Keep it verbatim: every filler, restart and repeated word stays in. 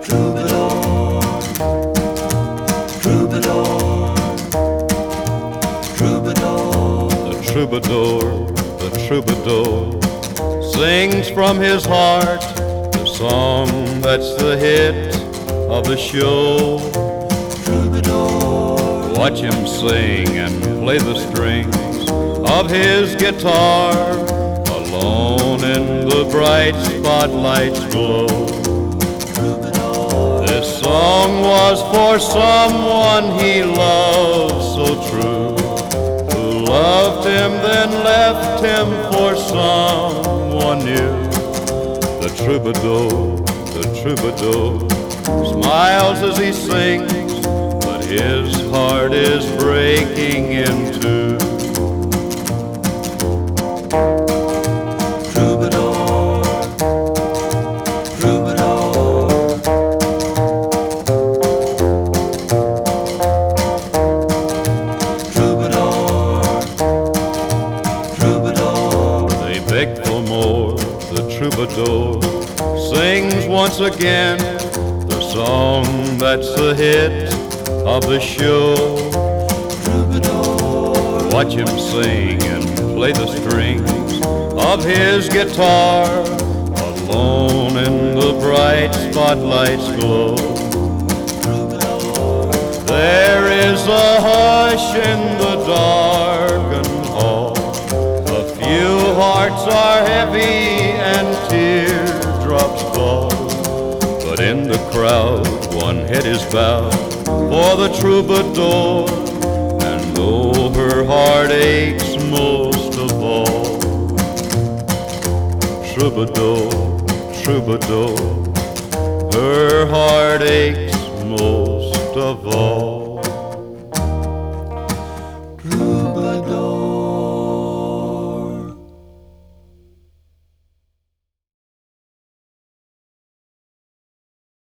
Troubadour, troubadour, troubadour. The troubadour, the troubadour sings from his heart the song that's the hit of the show. Troubadour, watch him sing and play the strings of his guitar, alone in the bright spotlight's glow. This song was for someone he loved so true, who loved him then left him for someone new. The troubadour, the troubadour smiles as he sings, but his heart is breaking in two. Troubadour, troubadour, troubadour, troubadour. They beg for more. The troubadour sings once again the song that's the hit of the show. Troubadour, watch him sing and play the strings of his guitar, alone in the bright spotlight's glow. There is a hush in the darkened hall. A few hearts are heavy and teardrops fall, but in the crowd one head is bowed for the troubadour, and though her heart aches most of all, troubadour, troubadour, her heart aches most of all.